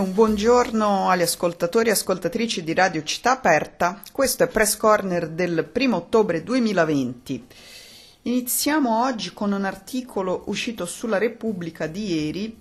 un buongiorno agli ascoltatori e ascoltatrici di Radio Città Aperta. Questo è Press Corner del 1 ottobre 2020. Iniziamo oggi con un articolo uscito sulla Repubblica di ieri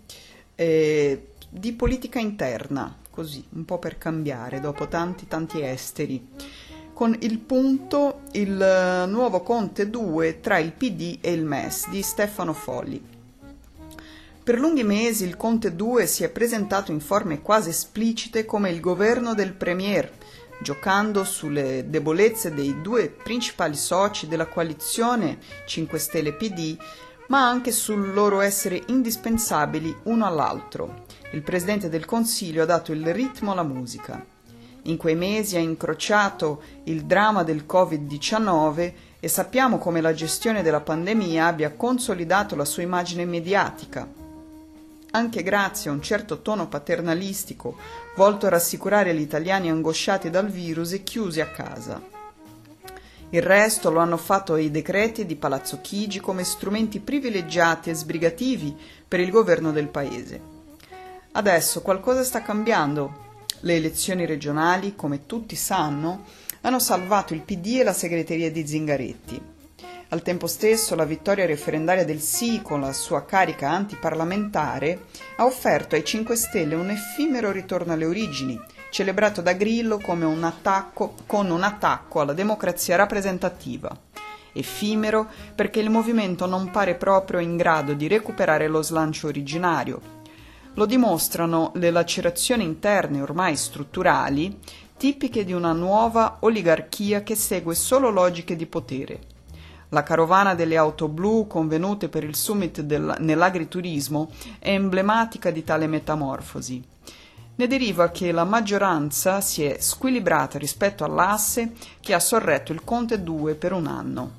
di politica interna, così, un po' per cambiare, dopo tanti esteri. Con il punto il nuovo Conte 2 tra il PD e il MES di Stefano Folli. Per lunghi mesi il Conte 2 si è presentato in forme quasi esplicite come il governo del Premier, giocando sulle debolezze dei due principali soci della coalizione 5 Stelle PD, ma anche sul loro essere indispensabili uno all'altro. Il Presidente del Consiglio ha dato il ritmo alla musica. In quei mesi ha incrociato il dramma del Covid-19 e sappiamo come la gestione della pandemia abbia consolidato la sua immagine mediatica, anche grazie a un certo tono paternalistico volto a rassicurare gli italiani angosciati dal virus e chiusi a casa. Il resto lo hanno fatto i decreti di Palazzo Chigi come strumenti privilegiati e sbrigativi per il governo del paese. Adesso qualcosa sta cambiando. Le elezioni regionali, come tutti sanno, hanno salvato il PD e la segreteria di Zingaretti. Al tempo stesso la vittoria referendaria del sì con la sua carica antiparlamentare ha offerto ai 5 Stelle un effimero ritorno alle origini, celebrato da Grillo come un attacco alla democrazia rappresentativa. Effimero perché il movimento non pare proprio in grado di recuperare lo slancio originario. Lo dimostrano le lacerazioni interne ormai strutturali, tipiche di una nuova oligarchia che segue solo logiche di potere. La carovana delle auto blu convenute per il summit nell'agriturismo è emblematica di tale metamorfosi. Ne deriva che la maggioranza si è squilibrata rispetto all'asse che ha sorretto il Conte 2 per un anno.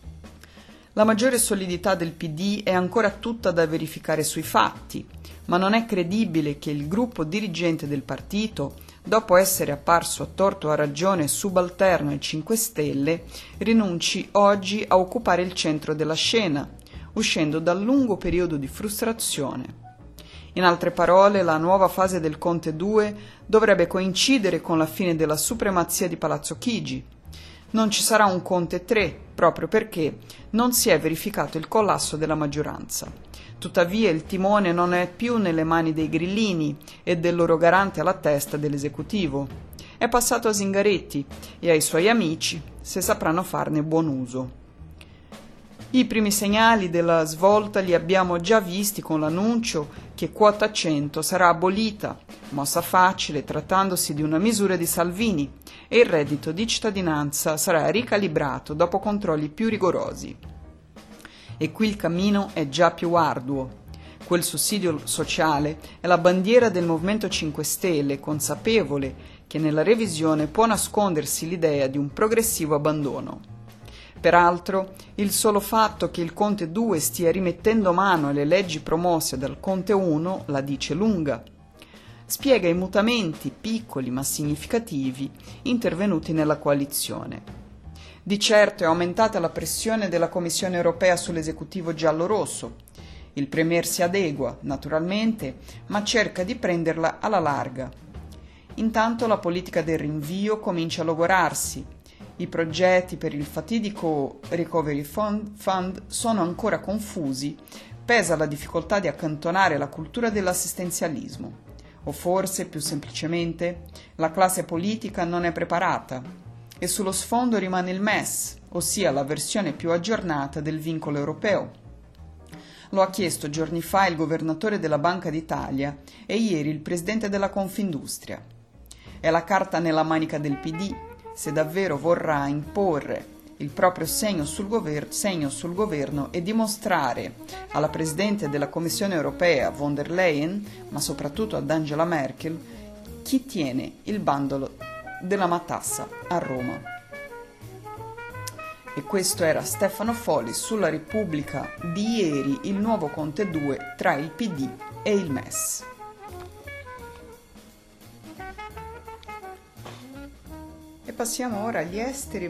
La maggiore solidità del PD è ancora tutta da verificare sui fatti, ma non è credibile che il gruppo dirigente del partito, dopo essere apparso a torto o a ragione subalterno ai 5 Stelle, rinunci oggi a occupare il centro della scena, uscendo dal lungo periodo di frustrazione. In altre parole, la nuova fase del Conte 2 dovrebbe coincidere con la fine della supremazia di Palazzo Chigi. Non ci sarà un Conte 3, proprio perché non si è verificato il collasso della maggioranza. Tuttavia il timone non è più nelle mani dei grillini e del loro garante alla testa dell'esecutivo. È passato a Zingaretti e ai suoi amici, se sapranno farne buon uso. I primi segnali della svolta li abbiamo già visti con l'annuncio che quota 100 sarà abolita, mossa facile trattandosi di una misura di Salvini, e il reddito di cittadinanza sarà ricalibrato dopo controlli più rigorosi. E qui il cammino è già più arduo. Quel sussidio sociale è la bandiera del Movimento 5 Stelle, consapevole che nella revisione può nascondersi l'idea di un progressivo abbandono. Peraltro, il solo fatto che il Conte 2 stia rimettendo mano alle leggi promosse dal Conte 1 la dice lunga. Spiega i mutamenti, piccoli ma significativi, intervenuti nella coalizione. Di certo è aumentata la pressione della Commissione europea sull'esecutivo giallo-rosso. Il Premier si adegua, naturalmente, ma cerca di prenderla alla larga. Intanto la politica del rinvio comincia a logorarsi. I progetti per il fatidico Recovery Fund sono ancora confusi, pesa la difficoltà di accantonare la cultura dell'assistenzialismo. O forse, più semplicemente, la classe politica non è preparata. E sullo sfondo rimane il MES, ossia la versione più aggiornata del vincolo europeo. Lo ha chiesto giorni fa il governatore della Banca d'Italia e ieri il presidente della Confindustria. È la carta nella manica del PD, se davvero vorrà imporre il proprio segno sul governo e dimostrare alla Presidente della Commissione europea von der Leyen, ma soprattutto ad Angela Merkel, chi tiene il bandolo della matassa a Roma. E questo era Stefano Folli sulla Repubblica di ieri, il nuovo Conte 2 tra il PD e il MES. E passiamo ora agli esteri,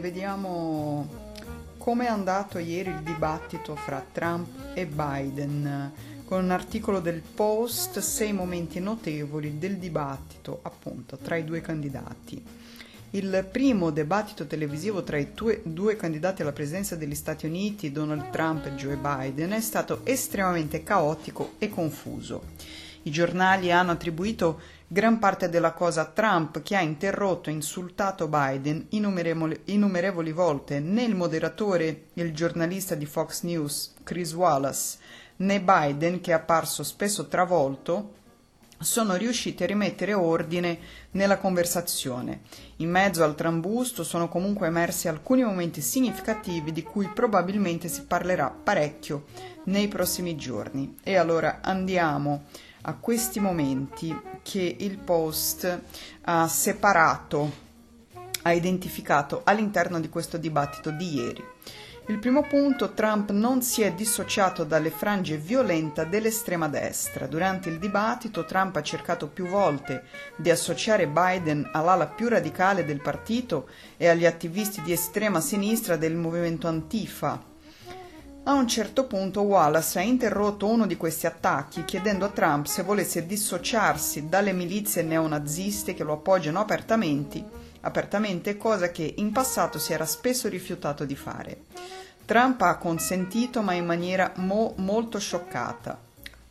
vediamo come è andato ieri il dibattito fra Trump e Biden. con un articolo del Post, 6 momenti notevoli del dibattito appunto tra i due candidati. Il primo dibattito televisivo tra i due candidati alla presidenza degli Stati Uniti, Donald Trump e Joe Biden, è stato estremamente caotico e confuso. I giornali hanno attribuito gran parte della cosa a Trump, che ha interrotto e insultato Biden innumerevoli volte. Né il moderatore e il giornalista di Fox News, Chris Wallace, né Biden, che è apparso spesso travolto, sono riusciti a rimettere ordine nella conversazione. In mezzo al trambusto sono comunque emersi alcuni momenti significativi di cui probabilmente si parlerà parecchio nei prossimi giorni. E allora andiamo a questi momenti che il Post ha separato, ha identificato all'interno di questo dibattito di ieri. Il primo punto: Trump non si è dissociato dalle frange violente dell'estrema destra. Durante il dibattito Trump ha cercato più volte di associare Biden all'ala più radicale del partito e agli attivisti di estrema sinistra del movimento Antifa. A un certo punto Wallace ha interrotto uno di questi attacchi chiedendo a Trump se volesse dissociarsi dalle milizie neonaziste che lo appoggiano apertamente, cosa che in passato si era spesso rifiutato di fare. Trump ha consentito, ma in maniera molto scocciata.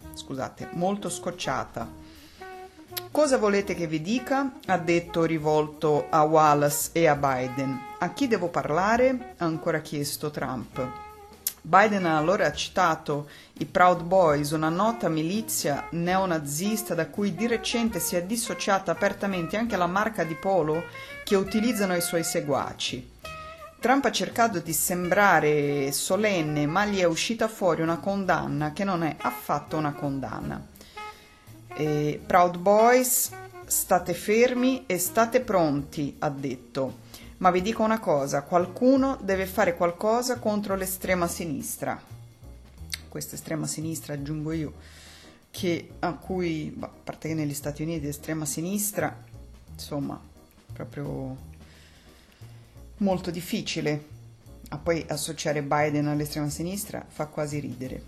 Cosa volete che vi dica? Ha detto, rivolto a Wallace e a Biden. A chi devo parlare? Ha ancora chiesto Trump. Biden ha allora citato i Proud Boys, una nota milizia neonazista da cui di recente si è dissociata apertamente anche la marca di polo che utilizzano i suoi seguaci. Trump ha cercato di sembrare solenne, ma gli è uscita fuori una condanna che non è affatto una condanna. Proud Boys, state fermi e state pronti, ha detto. Ma vi dico una cosa, qualcuno deve fare qualcosa contro l'estrema sinistra. Questa estrema sinistra, aggiungo io, a parte che negli Stati Uniti estrema sinistra, insomma, proprio molto difficile. A poi associare Biden all'estrema sinistra fa quasi ridere.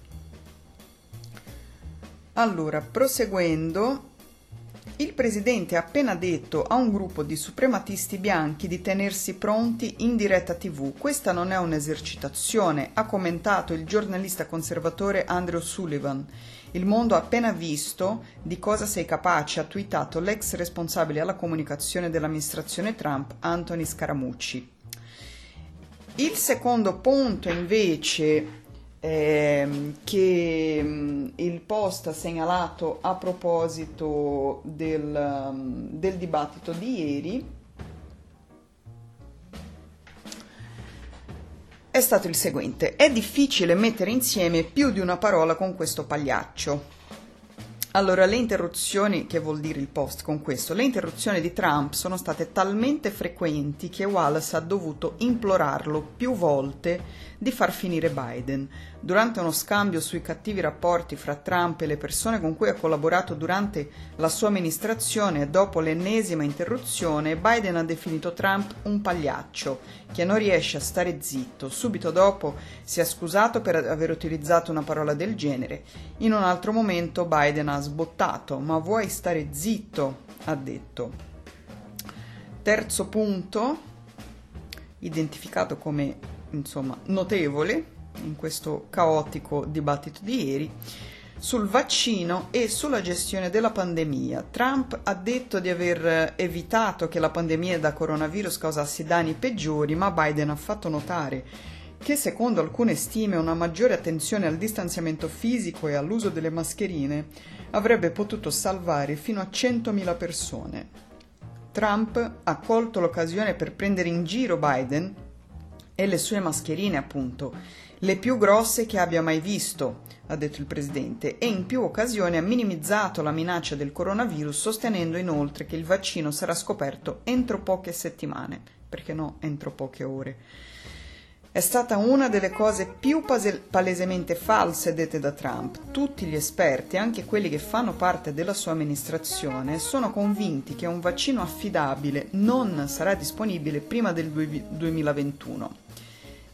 Allora, proseguendo, il presidente ha appena detto a un gruppo di suprematisti bianchi di tenersi pronti in diretta TV. Questa non è un'esercitazione, ha commentato il giornalista conservatore Andrew Sullivan. Il mondo ha appena visto di cosa sei capace, ha twittato l'ex responsabile alla comunicazione dell'amministrazione Trump, Anthony Scaramucci. Il secondo punto invece che il Post ha segnalato a proposito del dibattito di ieri è stato il seguente: è difficile mettere insieme più di una parola con questo pagliaccio. Allora, le interruzioni, che vuol dire il Post con questo? Le interruzioni di Trump sono state talmente frequenti che Wallace ha dovuto implorarlo più volte di far finire Biden. Durante uno scambio sui cattivi rapporti fra Trump e le persone con cui ha collaborato durante la sua amministrazione, e dopo l'ennesima interruzione, Biden ha definito Trump un pagliaccio che non riesce a stare zitto. Subito dopo si è scusato per aver utilizzato una parola del genere. In un altro momento Biden ha sbottato: ma vuoi stare zitto? Ha detto. Terzo punto, identificato come notevole in questo caotico dibattito di ieri, sul vaccino e sulla gestione della pandemia. Trump ha detto di aver evitato che la pandemia da coronavirus causasse danni peggiori, ma Biden ha fatto notare che secondo alcune stime una maggiore attenzione al distanziamento fisico e all'uso delle mascherine avrebbe potuto salvare fino a 100.000 persone. Trump ha colto l'occasione per prendere in giro Biden e le sue mascherine, appunto, le più grosse che abbia mai visto, ha detto il presidente, e in più occasioni ha minimizzato la minaccia del coronavirus, sostenendo inoltre che il vaccino sarà scoperto entro poche settimane, perché no, entro poche ore. È stata una delle cose più palesemente false dette da Trump. Tutti gli esperti, anche quelli che fanno parte della sua amministrazione, sono convinti che un vaccino affidabile non sarà disponibile prima del 2021.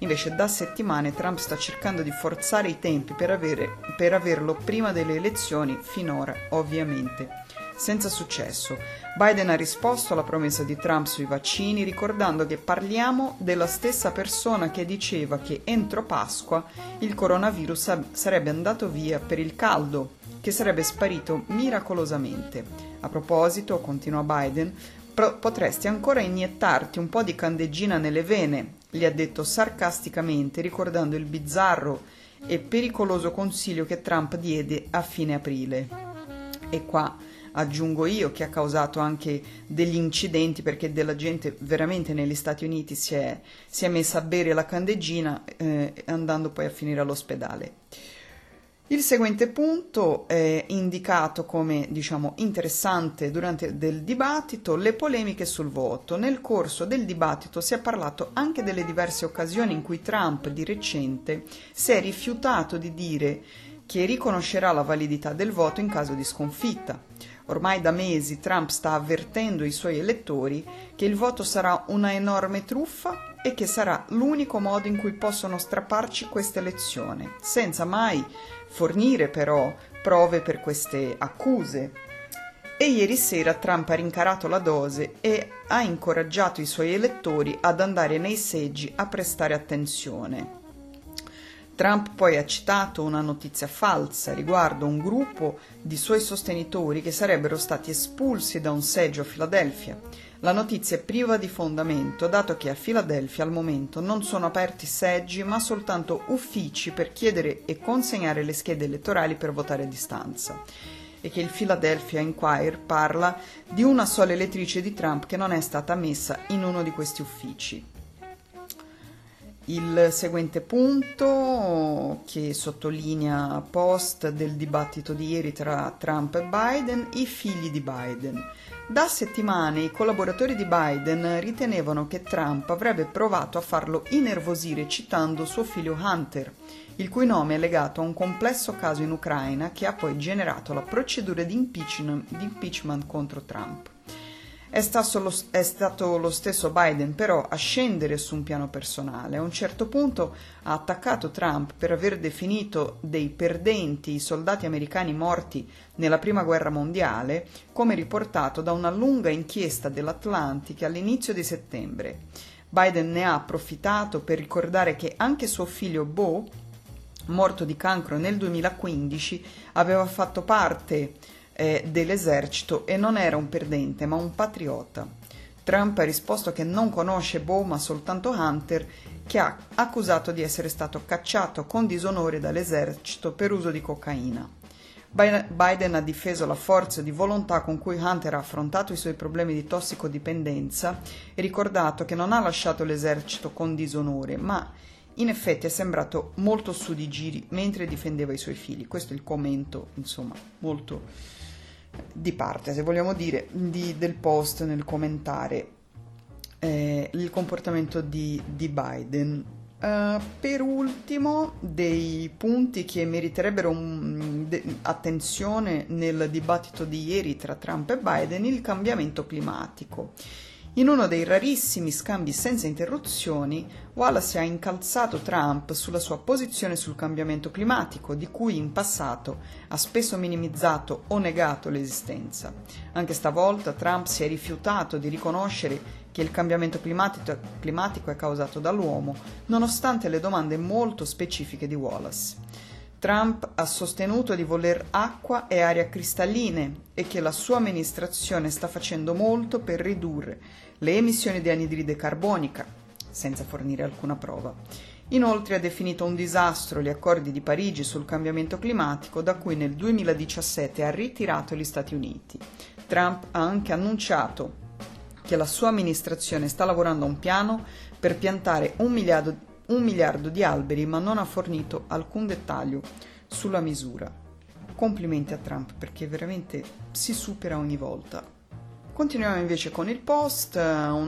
Invece da settimane Trump sta cercando di forzare i tempi per averlo prima delle elezioni, finora ovviamente senza successo. Biden ha risposto alla promessa di Trump sui vaccini ricordando che parliamo della stessa persona che diceva che entro Pasqua il coronavirus sarebbe andato via per il caldo, che sarebbe sparito miracolosamente. A proposito, continua Biden, potresti ancora iniettarti un po' di candeggina nelle vene, gli ha detto sarcasticamente, ricordando il bizzarro e pericoloso consiglio che Trump diede a fine aprile. E qua aggiungo io che ha causato anche degli incidenti, perché della gente veramente negli Stati Uniti si è messa a bere la candeggina andando poi a finire all'ospedale. Il seguente punto è indicato come, interessante durante del dibattito, le polemiche sul voto. Nel corso del dibattito si è parlato anche delle diverse occasioni in cui Trump di recente si è rifiutato di dire che riconoscerà la validità del voto in caso di sconfitta. Ormai da mesi Trump sta avvertendo i suoi elettori che il voto sarà una enorme truffa e che sarà l'unico modo in cui possono strapparci questa elezione, senza mai fornire però prove per queste accuse. E ieri sera Trump ha rincarato la dose e ha incoraggiato i suoi elettori ad andare nei seggi a prestare attenzione. Trump poi ha citato una notizia falsa riguardo un gruppo di suoi sostenitori che sarebbero stati espulsi da un seggio a Filadelfia. La notizia è priva di fondamento, dato che a Filadelfia al momento non sono aperti seggi, ma soltanto uffici per chiedere e consegnare le schede elettorali per votare a distanza. E che il Philadelphia Inquirer parla di una sola elettrice di Trump che non è stata messa in uno di questi uffici. Il seguente punto, che sottolinea post del dibattito di ieri tra Trump e Biden, i figli di Biden. Da settimane i collaboratori di Biden ritenevano che Trump avrebbe provato a farlo innervosire citando suo figlio Hunter, il cui nome è legato a un complesso caso in Ucraina che ha poi generato la procedura di impeachment contro Trump. È stato lo stesso Biden però a scendere su un piano personale. A un certo punto ha attaccato Trump per aver definito dei perdenti i soldati americani morti nella Prima Guerra Mondiale, come riportato da una lunga inchiesta dell'Atlantic all'inizio di settembre. Biden ne ha approfittato per ricordare che anche suo figlio Beau, morto di cancro nel 2015, aveva fatto parte dell'esercito e non era un perdente ma un patriota. Trump ha risposto che non conosce Beau ma soltanto Hunter, che ha accusato di essere stato cacciato con disonore dall'esercito per uso di cocaina. Biden ha difeso la forza di volontà con cui Hunter ha affrontato i suoi problemi di tossicodipendenza e ricordato che non ha lasciato l'esercito con disonore, ma in effetti è sembrato molto su di giri mentre difendeva i suoi figli. Questo è il commento, molto di parte, se vogliamo dire, del post nel commentare il comportamento di Biden. Per ultimo, dei punti che meriterebbero attenzione nel dibattito di ieri tra Trump e Biden, il cambiamento climatico. In uno dei rarissimi scambi senza interruzioni, Wallace ha incalzato Trump sulla sua posizione sul cambiamento climatico, di cui in passato ha spesso minimizzato o negato l'esistenza. Anche stavolta Trump si è rifiutato di riconoscere che il cambiamento climatico è causato dall'uomo, nonostante le domande molto specifiche di Wallace. Trump ha sostenuto di voler acqua e aria cristalline e che la sua amministrazione sta facendo molto per ridurre le emissioni di anidride carbonica, senza fornire alcuna prova. Inoltre ha definito un disastro gli accordi di Parigi sul cambiamento climatico, da cui nel 2017 ha ritirato gli Stati Uniti. Trump ha anche annunciato che la sua amministrazione sta lavorando a un piano per piantare 1 miliardo di alberi, ma non ha fornito alcun dettaglio sulla misura. Complimenti a Trump, perché veramente si supera ogni volta. Continuiamo invece con il post,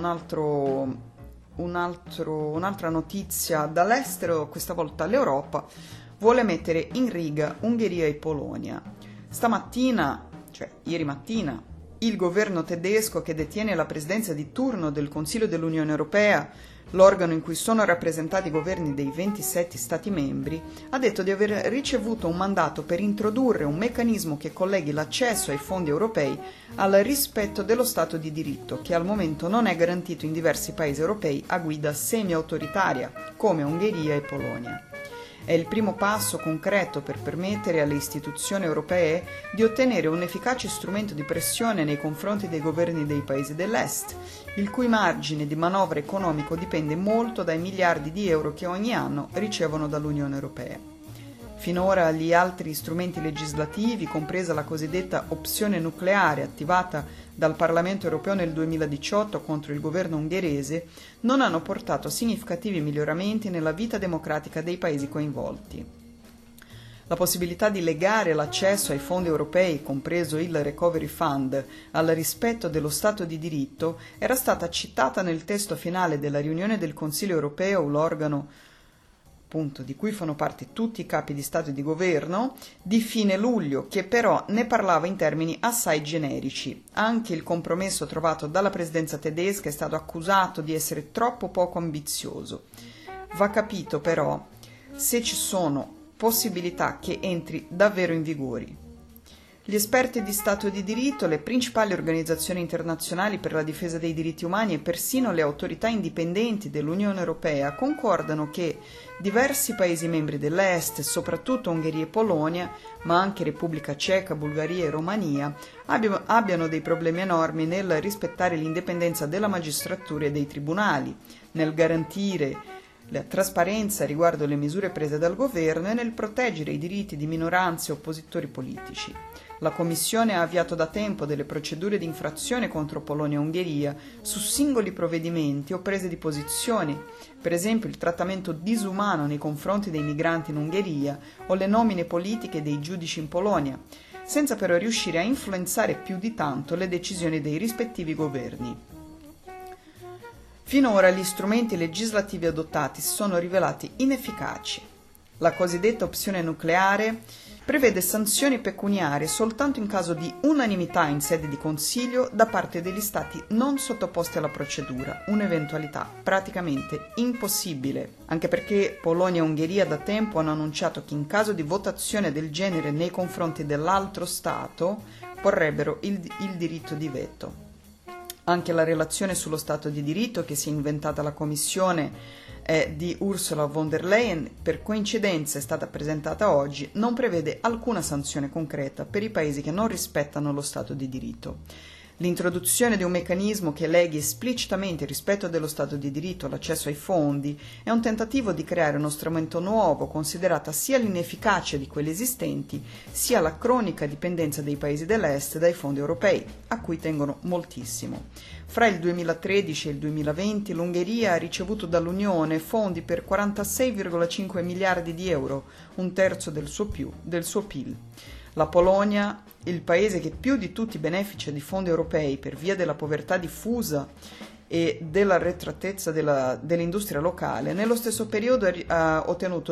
un'altra notizia dall'estero, questa volta l'Europa vuole mettere in riga Ungheria e Polonia. Stamattina, cioè ieri mattina, il governo tedesco, che detiene la presidenza di turno del Consiglio dell'Unione Europea, l'organo in cui sono rappresentati i governi dei 27 Stati membri, ha detto di aver ricevuto un mandato per introdurre un meccanismo che colleghi l'accesso ai fondi europei al rispetto dello Stato di diritto, che al momento non è garantito in diversi paesi europei a guida semi-autoritaria, come Ungheria e Polonia. È il primo passo concreto per permettere alle istituzioni europee di ottenere un efficace strumento di pressione nei confronti dei governi dei paesi dell'Est, il cui margine di manovra economico dipende molto dai miliardi di euro che ogni anno ricevono dall'Unione Europea. Finora gli altri strumenti legislativi, compresa la cosiddetta opzione nucleare attivata dal Parlamento europeo nel 2018 contro il governo ungherese, non hanno portato significativi miglioramenti nella vita democratica dei paesi coinvolti. La possibilità di legare l'accesso ai fondi europei, compreso il Recovery Fund, al rispetto dello Stato di diritto era stata citata nel testo finale della riunione del Consiglio europeo, l'organo di cui fanno parte tutti i capi di Stato e di Governo, di fine luglio, che però ne parlava in termini assai generici. Anche il compromesso trovato dalla presidenza tedesca è stato accusato di essere troppo poco ambizioso. Va capito però se ci sono possibilità che entri davvero in vigore. Gli esperti di Stato di diritto, le principali organizzazioni internazionali per la difesa dei diritti umani e persino le autorità indipendenti dell'Unione Europea concordano che diversi Paesi membri dell'Est, soprattutto Ungheria e Polonia, ma anche Repubblica Ceca, Bulgaria e Romania, abbiano dei problemi enormi nel rispettare l'indipendenza della magistratura e dei tribunali, nel garantire la trasparenza riguardo le misure prese dal governo e nel proteggere i diritti di minoranze e oppositori politici. La Commissione ha avviato da tempo delle procedure di infrazione contro Polonia e Ungheria su singoli provvedimenti o prese di posizione, per esempio il trattamento disumano nei confronti dei migranti in Ungheria o le nomine politiche dei giudici in Polonia, senza però riuscire a influenzare più di tanto le decisioni dei rispettivi governi. Finora gli strumenti legislativi adottati si sono rivelati inefficaci. La cosiddetta opzione nucleare prevede sanzioni pecuniarie soltanto in caso di unanimità in sede di Consiglio da parte degli Stati non sottoposti alla procedura, un'eventualità praticamente impossibile, anche perché Polonia e Ungheria da tempo hanno annunciato che in caso di votazione del genere nei confronti dell'altro Stato porrebbero il diritto di veto. Anche la relazione sullo Stato di diritto che si è inventata la Commissione di Ursula von der Leyen, per coincidenza è stata presentata oggi, non prevede alcuna sanzione concreta per i paesi che non rispettano lo Stato di diritto. L'introduzione di un meccanismo che leghi esplicitamente il rispetto dello Stato di diritto all'accesso ai fondi è un tentativo di creare uno strumento nuovo, considerata sia l'inefficacia di quelli esistenti, sia la cronica dipendenza dei paesi dell'Est dai fondi europei, a cui tengono moltissimo. Fra il 2013 e il 2020 l'Ungheria ha ricevuto dall'Unione fondi per 46,5 miliardi di euro, un terzo del suo PIL. La Polonia, il paese che più di tutti beneficia di fondi europei per via della povertà diffusa e dell'arretratezza dell'industria locale, nello stesso periodo ha ottenuto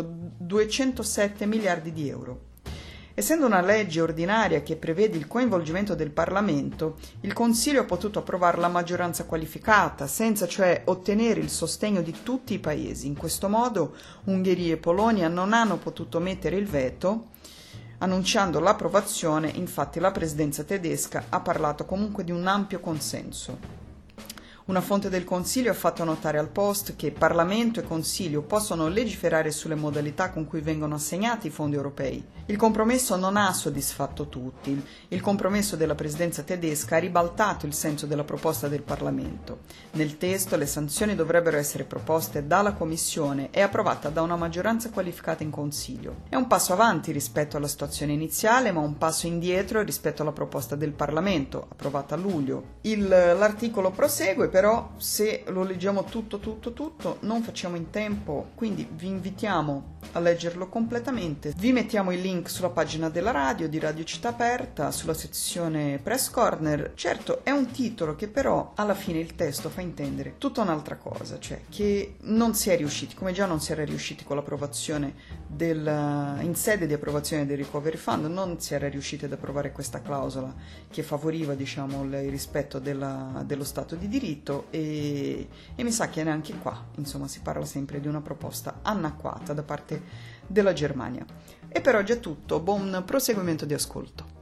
207 miliardi di euro. Essendo una legge ordinaria che prevede il coinvolgimento del Parlamento, il Consiglio ha potuto approvarla a maggioranza qualificata, senza cioè ottenere il sostegno di tutti i paesi. In questo modo Ungheria e Polonia non hanno potuto mettere il veto. Annunciando l'approvazione, infatti, la presidenza tedesca ha parlato comunque di un ampio consenso. Una fonte del Consiglio ha fatto notare al Post che Parlamento e Consiglio possono legiferare sulle modalità con cui vengono assegnati i fondi europei. Il compromesso non ha soddisfatto tutti. Il compromesso della presidenza tedesca ha ribaltato il senso della proposta del Parlamento. Nel testo le sanzioni dovrebbero essere proposte dalla Commissione e approvata da una maggioranza qualificata in Consiglio. È un passo avanti rispetto alla situazione iniziale, ma un passo indietro rispetto alla proposta del Parlamento, approvata a luglio. L'articolo prosegue, però se lo leggiamo tutto non facciamo in tempo, quindi vi invitiamo a leggerlo completamente. Vi mettiamo il link sulla pagina della radio, di Radio Città Aperta, sulla sezione Press Corner. Certo, è un titolo che però alla fine il testo fa intendere tutta un'altra cosa, cioè che non si è riusciti, come già non si era riusciti con l'approvazione in sede di approvazione del Recovery Fund, non si era riusciti ad approvare questa clausola che favoriva, diciamo, il rispetto dello Stato di diritto e mi sa che neanche qua, insomma, si parla sempre di una proposta annacquata da parte della Germania. E per oggi è tutto, buon proseguimento di ascolto.